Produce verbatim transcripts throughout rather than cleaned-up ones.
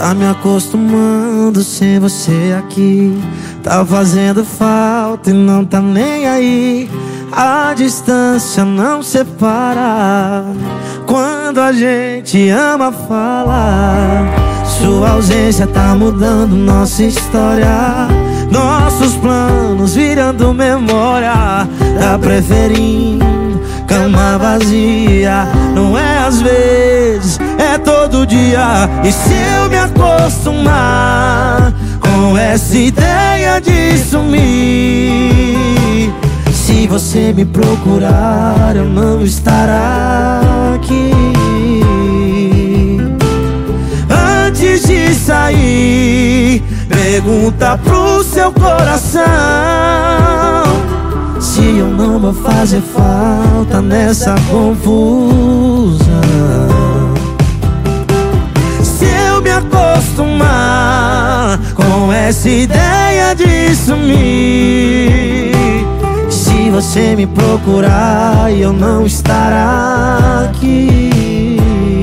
Tá me acostumando sem você aqui. Tá fazendo falta e não tá nem aí. A distância não separa. Quando a gente ama falar, sua ausência tá mudando nossa história. Nossos planos virando memória. Tá preferindo cama vazia. Não é às vezes, é todo dia. E se eu me acostumar com essa ideia de sumir, se você me procurar, eu não estará aqui. Antes de sair, pergunta pro seu coração se eu não vou fazer falta nessa confusão. Se eu me acostumar com essa ideia de sumir, se você me procurar e eu não estará aqui.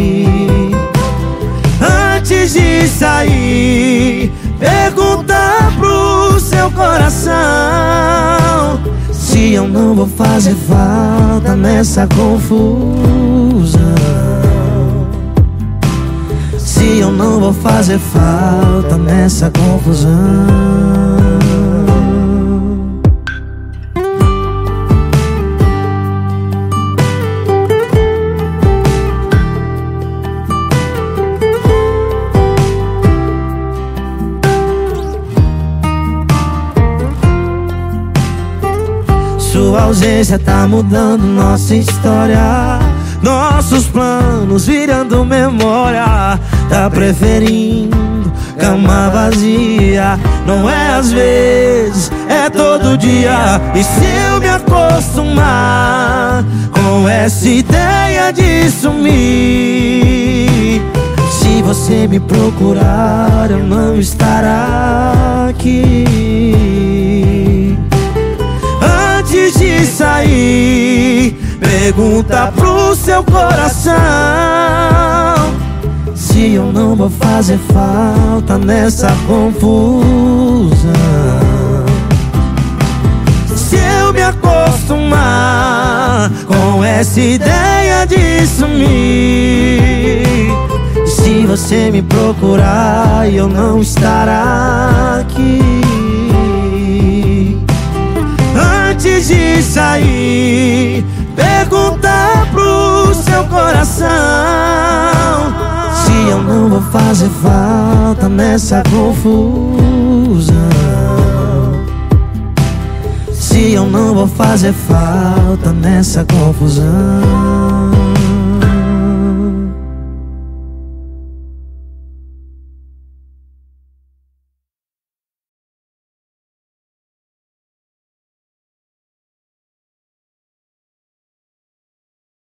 Antes de sair, pergunta pro seu coração se eu não vou fazer falta nessa confusão. Se eu não vou fazer falta nessa confusão. Sua ausência tá mudando nossa história. Nossos planos virando memória. Tá preferindo cama vazia. Não é às vezes, é todo dia. E se eu me acostumar com essa ideia de sumir, se você me procurar, eu não estará aqui. Antes de sair, pergunta pro seu coração se eu não vou fazer falta nessa confusão. Se eu me acostumar com essa ideia de sumir, se você me procurar e eu não estará aqui. Antes de sair, pergunta pro seu coração se eu não vou fazer falta nessa confusão. Se eu não vou fazer falta nessa confusão.